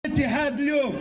الاتحاد اليوم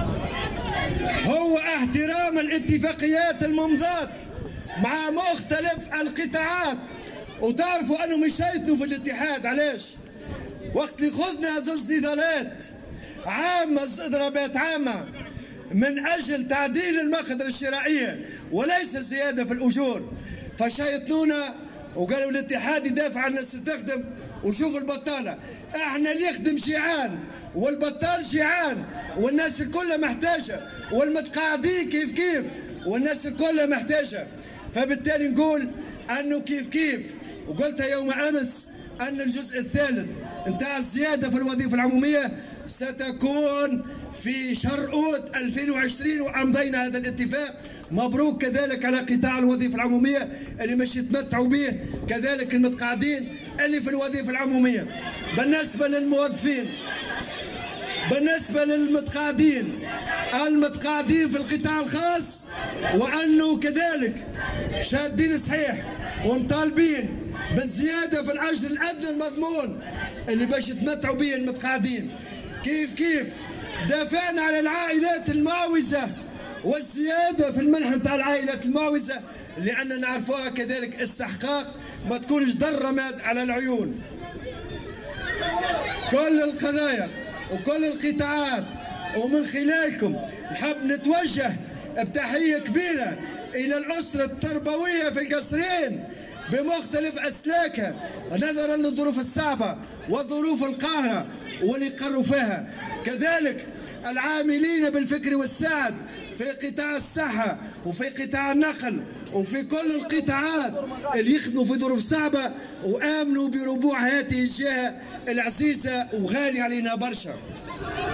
هو احترام الاتفاقيات الممضاة مع مختلف القطاعات. وتعرفوا انه مش هيتنوا في الاتحاد. علاش؟ وقت اللي خذنا زوز نضالات عامة، اضرابات عامة من اجل تعديل المقدرة الشرائية وليس زيادة في الاجور، فشيطنونا وقالوا الاتحاد يدافع عن الناس اللي تخدم. وشوفوا البطالة، احنا اللي يخدم جيعان والبطال جيعان والناس الكلها محتاجة، والمتقاعدين كيف كيف والناس الكلها محتاجة. فبالتالي نقول انه كيف كيف، وقلتها يوم امس ان الجزء الثالث نتاع الزيادة في الوظيفة العمومية ستكون في شهر اوت 2020 وامضينا هذا الاتفاق. مبروك كذلك على قطاع الوظيفة العمومية اللي مش يتمتعوا به، كذلك المتقاعدين اللي في الوظيفة العمومية. بالنسبة للموظفين، بالنسبة للمتقاعدين في القطاع الخاص، وأنه كذلك شادين صحيح ومطالبين بالزيادة في الأجر الأدنى المضمون اللي باش يتمتعوا به المتقاعدين. كيف كيف دافعنا على العائلات المعوزة والزيادة في المنحة نتاع العائلات المعوزة، لأننا نعرفوها كذلك استحقاق ما تكونش ضرمت على العيون. كل القضايا وكل القطاعات، ومن خلالكم نحب نتوجه بتحية كبيرة إلى الأسرة التربوية في القصرين بمختلف أسلاكها، نظرا للظروف الصعبة والظروف القاهرة واللي قروا فيها. كذلك العاملين بالفكر والسعد في قطاع الصحة وفي قطاع النقل وفي كل القطاعات اللي يخدموا في ظروف صعبة وآمنوا بربوع هذه الجهة العزيزة وغالية علينا برشا.